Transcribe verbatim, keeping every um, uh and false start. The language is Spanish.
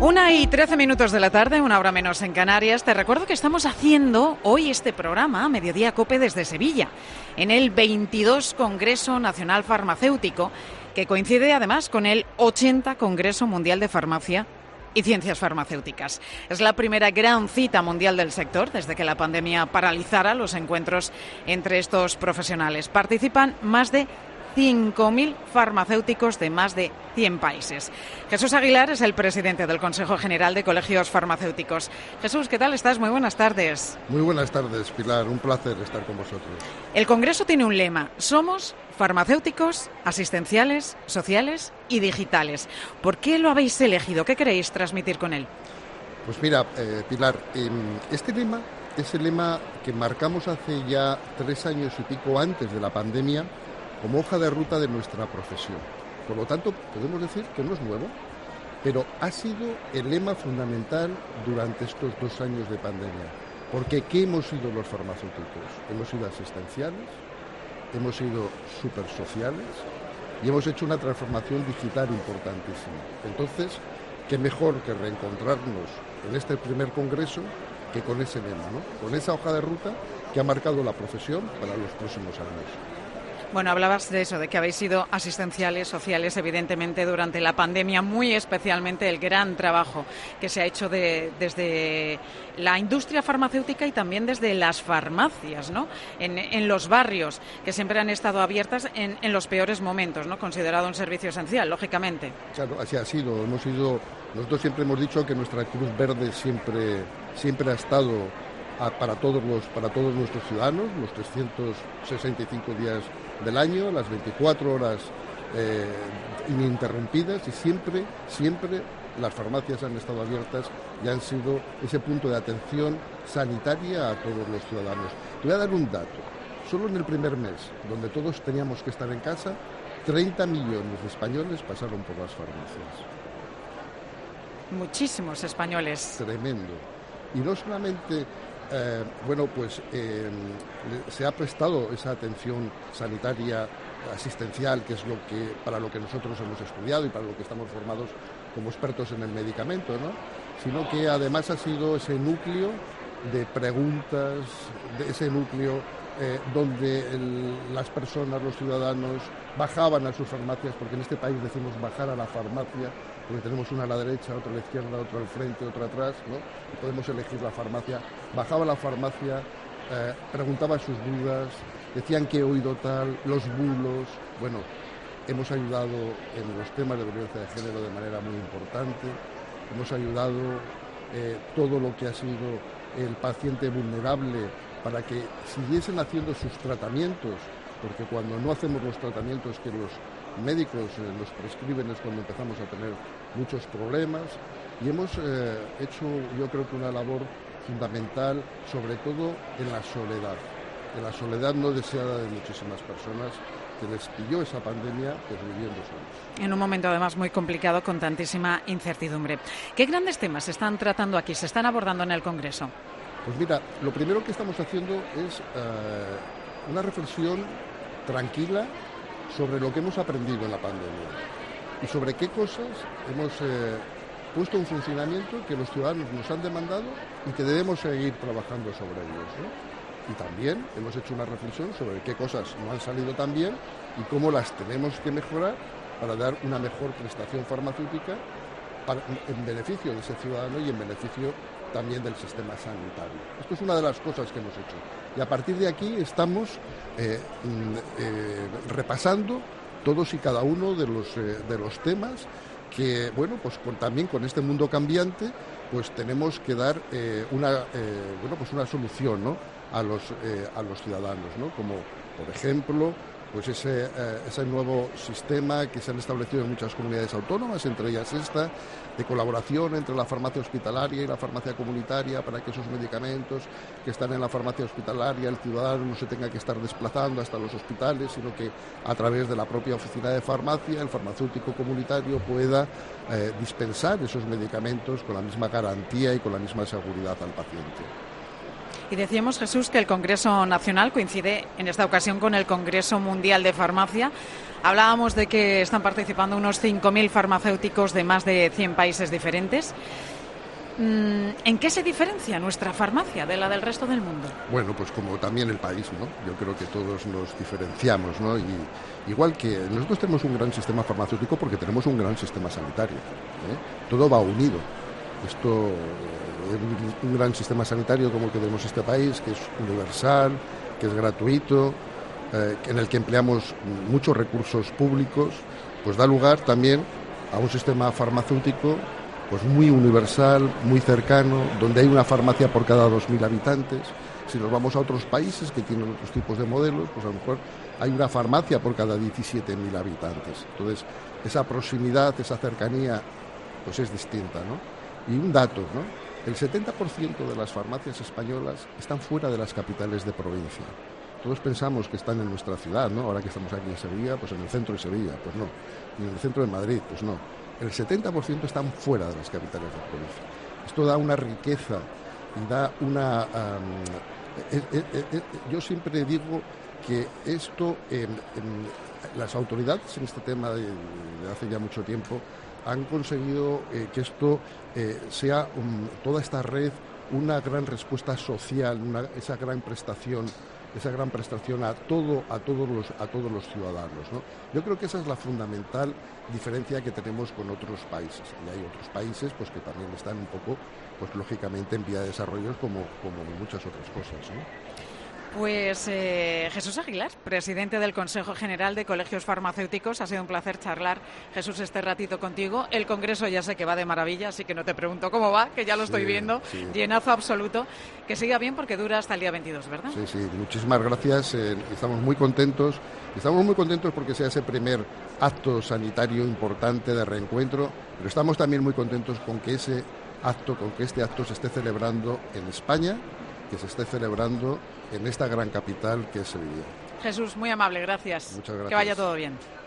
Una y trece minutos de la tarde, una hora menos en Canarias. Te recuerdo que estamos haciendo hoy este programa, Mediodía Cope, desde Sevilla, en el veintidós Congreso Nacional Farmacéutico, que coincide además con el ochenta Congreso Mundial de Farmacia y Ciencias Farmacéuticas. Es la primera gran cita mundial del sector desde que la pandemia paralizara los encuentros entre estos profesionales. Participan más de cinco mil farmacéuticos de más de cien países. Jesús Aguilar es el presidente del Consejo General de Colegios Farmacéuticos. Jesús, ¿qué tal estás? Muy buenas tardes. Muy buenas tardes, Pilar. Un placer estar con vosotros. El Congreso tiene un lema: somos farmacéuticos, asistenciales, sociales y digitales. ¿Por qué lo habéis elegido? ¿Qué queréis transmitir con él? Pues mira, eh, Pilar, eh, este lema es el lema que marcamos hace ya tres años y pico antes de la pandemia como hoja de ruta de nuestra profesión. Por lo tanto, podemos decir que no es nuevo, pero ha sido el lema fundamental durante estos dos años de pandemia. Porque ¿qué hemos sido los farmacéuticos? Hemos sido asistenciales, hemos sido supersociales y hemos hecho una transformación digital importantísima. Entonces, qué mejor que reencontrarnos en este primer congreso que con ese lema, ¿no? Con esa hoja de ruta que ha marcado la profesión para los próximos años. Bueno, hablabas de eso, de que habéis sido asistenciales, sociales, evidentemente, durante la pandemia, muy especialmente el gran trabajo que se ha hecho de, desde la industria farmacéutica y también desde las farmacias, ¿no? En, en los barrios, que siempre han estado abiertas en, en los peores momentos, ¿no? Considerado un servicio esencial, lógicamente. Claro, así ha sido. Hemos sido, nosotros siempre hemos dicho que nuestra Cruz Verde siempre, siempre ha estado para todos los, para todos nuestros ciudadanos, los trescientos sesenta y cinco días del año, las veinticuatro horas eh, ininterrumpidas, y siempre, siempre las farmacias han estado abiertas y han sido ese punto de atención sanitaria a todos los ciudadanos. Te voy a dar un dato. Solo en el primer mes, donde todos teníamos que estar en casa, treinta millones de españoles pasaron por las farmacias. Muchísimos españoles. Tremendo. Y no solamente... Eh, bueno, pues eh, se ha prestado esa atención sanitaria, asistencial, que es lo que para lo que nosotros hemos estudiado y para lo que estamos formados como expertos en el medicamento, ¿no? Sino que además ha sido ese núcleo de preguntas, de ese núcleo eh, donde el, las personas, los ciudadanos, bajaban a sus farmacias, porque en este país decimos bajar a la farmacia, porque tenemos una a la derecha, otra a la izquierda, otra al frente, otra atrás, ¿no? Y podemos elegir la farmacia. Bajaba a la farmacia, eh, preguntaba sus dudas, decían que he oído tal, los bulos. Bueno, hemos ayudado en los temas de violencia de género de manera muy importante, hemos ayudado eh, todo lo que ha sido el paciente vulnerable para que siguiesen haciendo sus tratamientos, porque cuando no hacemos los tratamientos que los médicos eh, nos prescriben es cuando empezamos a tener muchos problemas, y hemos eh, hecho, yo creo que una labor fundamental, sobre todo en la soledad, en la soledad no deseada de muchísimas personas que les pilló esa pandemia, pues viviendo solos. En un momento además muy complicado, con tantísima incertidumbre. ¿Qué grandes temas se están tratando aquí, se están abordando en el Congreso? Pues mira, lo primero que estamos haciendo es uh, una reflexión tranquila sobre lo que hemos aprendido en la pandemia y sobre qué cosas hemos eh, puesto en funcionamiento que los ciudadanos nos han demandado y que debemos seguir trabajando sobre ellos, ¿no? Y también hemos hecho una reflexión sobre qué cosas no han salido tan bien y cómo las tenemos que mejorar para dar una mejor prestación farmacéutica para, en beneficio de ese ciudadano y en beneficio también del sistema sanitario. Esto es una de las cosas que hemos hecho. Y a partir de aquí estamos eh, eh, repasando todos y cada uno de los, eh, de los temas que, bueno, pues con, también con este mundo cambiante, pues tenemos que dar eh, una, eh, bueno, pues una solución, ¿no? a los, eh, a los ciudadanos, ¿no? Como, por ejemplo, pues ese, eh, ese nuevo sistema que se han establecido en muchas comunidades autónomas, entre ellas esta, de colaboración entre la farmacia hospitalaria y la farmacia comunitaria para que esos medicamentos que están en la farmacia hospitalaria, el ciudadano no se tenga que estar desplazando hasta los hospitales, sino que a través de la propia oficina de farmacia el farmacéutico comunitario pueda eh, dispensar esos medicamentos con la misma garantía y con la misma seguridad al paciente. Y decíamos, Jesús, que el Congreso Nacional coincide en esta ocasión con el Congreso Mundial de Farmacia. Hablábamos de que están participando unos cinco mil farmacéuticos de más de cien países diferentes. ¿En qué se diferencia nuestra farmacia de la del resto del mundo? Bueno, pues como también el país, ¿no? Yo creo que todos nos diferenciamos, ¿no? Y igual que nosotros tenemos un gran sistema farmacéutico porque tenemos un gran sistema sanitario, ¿eh? Todo va unido. Esto es un gran sistema sanitario como el que tenemos en este país, que es universal, que es gratuito, eh, en el que empleamos muchos recursos públicos, pues da lugar también a un sistema farmacéutico pues muy universal, muy cercano, donde hay una farmacia por cada dos mil habitantes. Si nos vamos a otros países que tienen otros tipos de modelos, pues a lo mejor hay una farmacia por cada diecisiete mil habitantes. Entonces, esa proximidad, esa cercanía, pues es distinta, ¿no? Y un dato, ¿no? El setenta por ciento de las farmacias españolas están fuera de las capitales de provincia. Todos pensamos que están en nuestra ciudad, ¿no? Ahora que estamos aquí en Sevilla, pues en el centro de Sevilla, pues no. Y en el centro de Madrid, pues no. El setenta por ciento están fuera de las capitales de provincia. Esto da una riqueza y da una... Um, eh, eh, eh, eh, yo siempre digo que esto, eh, eh, las autoridades en este tema de, de hace ya mucho tiempo han conseguido eh, que esto eh, sea um, toda esta red una gran respuesta social, una, esa gran prestación esa gran prestación a todo a todos los a todos los ciudadanos, ¿no? Yo creo que esa es la fundamental diferencia que tenemos con otros países. Y hay otros países pues que también están un poco, pues lógicamente en vía de desarrollo como, como muchas otras cosas, ¿no? Pues eh, Jesús Aguilar, presidente del Consejo General de Colegios Farmacéuticos, ha sido un placer charlar, Jesús, este ratito contigo. El Congreso ya sé que va de maravilla, así que no te pregunto cómo va, que ya lo estoy sí, viendo, sí. Llenazo absoluto. Que siga bien porque dura hasta el día veintidós, ¿verdad? Sí, sí, muchísimas gracias, eh, estamos muy contentos, estamos muy contentos porque sea ese primer acto sanitario importante de reencuentro, pero estamos también muy contentos con que ese acto, con que este acto se esté celebrando en España, que se esté celebrando en esta gran capital que es Sevilla. Jesús, muy amable, gracias. Muchas gracias. Que vaya todo bien.